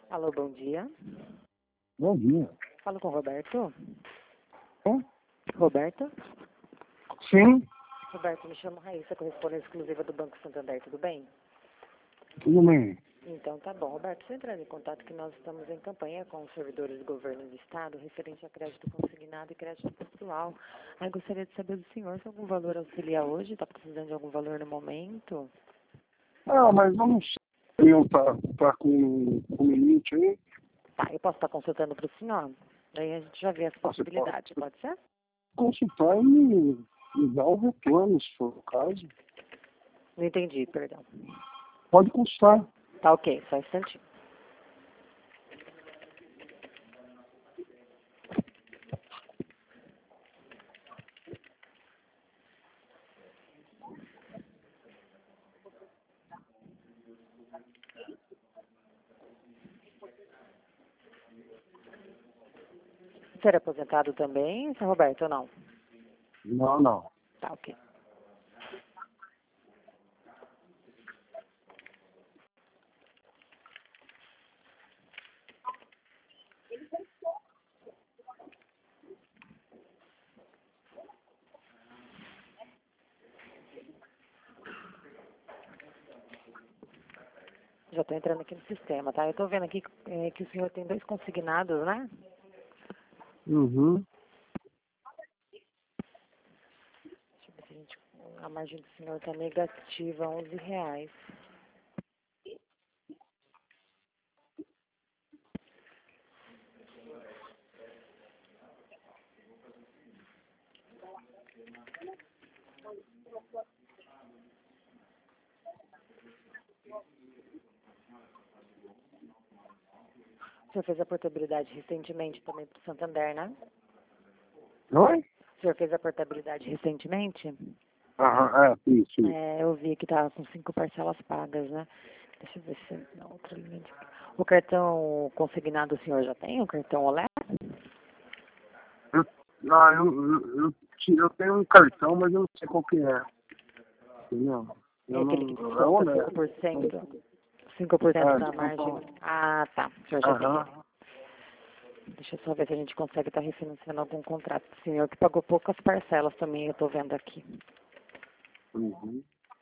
Alô, bom dia. Bom dia. Falo com o Roberto. Hã? Roberto? Sim, Roberto, me chamo Raíssa, correspondente exclusiva do Banco Santander, tudo bem? tudo bem. Então tá bom. Roberto, você entrar em contato que nós estamos em campanha com os servidores do governo do estado referente a crédito consignado e crédito pessoal. Aí gostaria de saber do senhor se algum valor auxilia hoje, está precisando de algum valor no momento? Ah, mas eu não sei, eu tá com limite aí. Tá, eu posso estar consultando para o senhor? Daí a gente já vê as Você possibilidades, pode ser? consultar e me dar o retorno, se for o caso. Não entendi, perdão. Pode consultar. Tá ok, só um instantinho. Ser aposentado também, seu Roberto, ou não? Não. Tá ok. Já estou entrando aqui no sistema, tá? Eu estou vendo aqui que o senhor tem 2 consignados, né? Uhum. Deixa eu ver se a margem do senhor está negativa, R$ 11. O senhor fez a portabilidade recentemente também para o Santander, né? Oi? O senhor fez a portabilidade recentemente? Aham, isso. É, eu vi que estava com 5 parcelas pagas, né? Deixa eu ver se na outra linha de... O cartão consignado o senhor já tem? O cartão Olé? Eu, eu tenho um cartão, mas eu não sei qual que é. Entendeu? É Eu aquele não. que É desconta honesto. 5%? 5% da margem. Desculpa. Ah, tá. O senhor já tem ele. Aham. Deixa eu só ver se a gente consegue estar refinanciando algum contrato do senhor que pagou poucas parcelas também, eu estou vendo aqui. Uhum.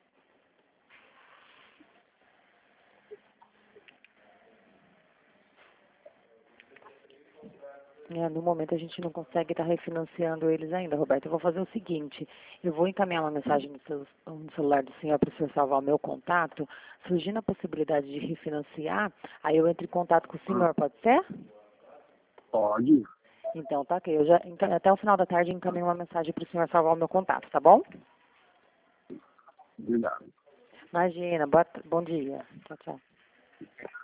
No momento a gente não consegue estar refinanciando eles ainda, Roberto. Eu vou fazer o seguinte, eu vou encaminhar uma mensagem no celular do senhor para o senhor salvar o meu contato. Surgindo a possibilidade de refinanciar, aí eu entro em contato com o senhor, pode ser? Pode. Então, tá ok. Então, até o final da tarde eu encaminho uma mensagem para o senhor salvar o meu contato, tá bom? Obrigado. Imagina, bom dia. Tchau, tchau.